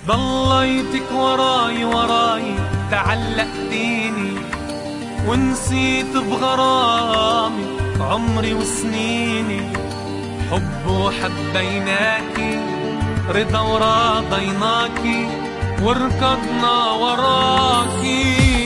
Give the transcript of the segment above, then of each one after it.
ضليتك وراي وراي تعلقتيني، ونسيت بغرامي عمري وسنيني. حب وحبيناكي، رضا وراضيناكي، وركضنا وراكي.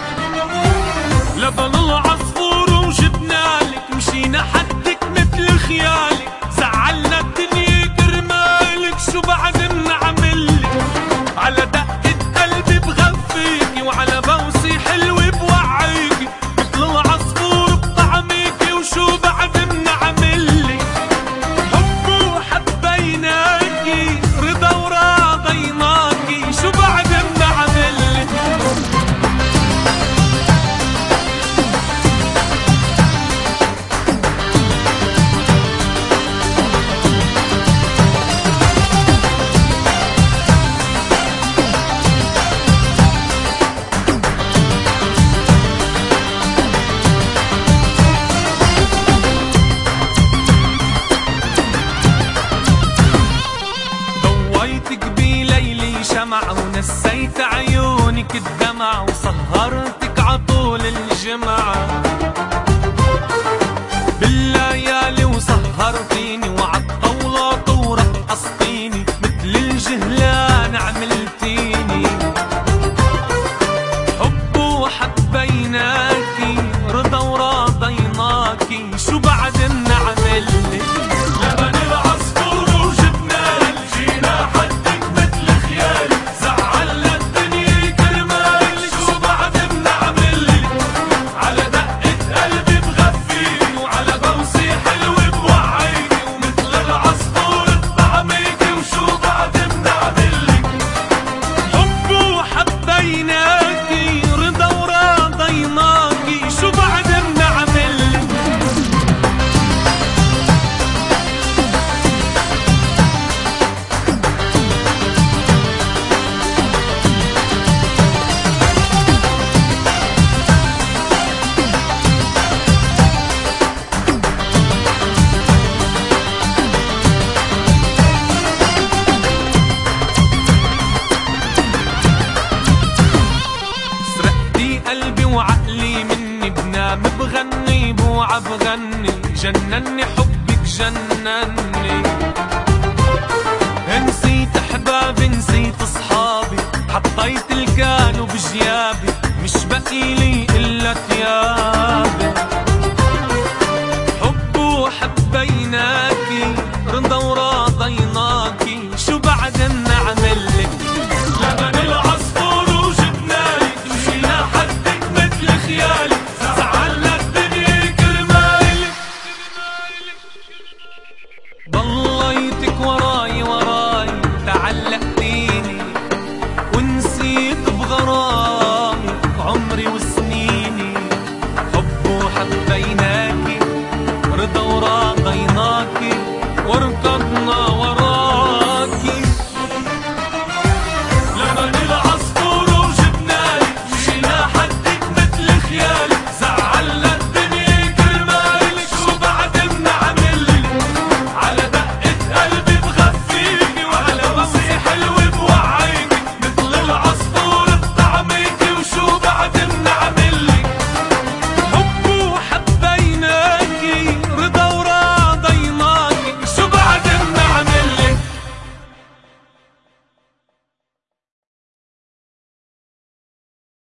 لبن العصفور وجبنالك، مشينا حدك مثل خيالك، زعلنا الدنيا كرمالك. شو بعد منعملك؟ على دقة قلبي بغفيكي، وعلى بوسي حلوة بوعيكي، مثل العصفور بطعميكي. وشو بعد منعملك؟ حب وحبيناكي، رضا وراضيناكي، شو بعد منعملك؟ ونسيت عيونك الدمع، وسهرتك عطول الجمعة بالليالي، وسهرتيني وعالطاولات ورقصتيني، مثل الجهلان عملتيني. حب وحبيناكي، رضا وراضيناكي، شو بعد منعملك؟ لبن العصفور وجبنالك، جينا حدك مثل خيالك، زعلنا الدنيا كرمالك. شو بعد منعملك؟ على دقة قلبي بغفيكي، وعلى بوسي حلوة بوعيكي، ومثل العصفور بطعميكي. وشو بعد منعملك؟ حب وحبيناكي، رضا وراضيناكي، شو بعد منعملك؟ سرقتي قلبي وعقلي مني، بنام بغني بوعى بغني. جنني حبك جنني، نسيت احبابي نسيت اصحابي، حطيت الكانو بجيابي، مش بقيلي الا ثيابي. حب وحبيناكي، رضا وراضيناكي، شو بعد منعملك؟ لبن العصفور وجبنالك، مشينا حدك مثل خيالك، زعلنا الدنيا كرمالك. ضليتك وراي وراي تعلقتيني، ونسيت بغرامي عمري وسنيني. حب وحبيناكي، رضا وراضيناكي، واركض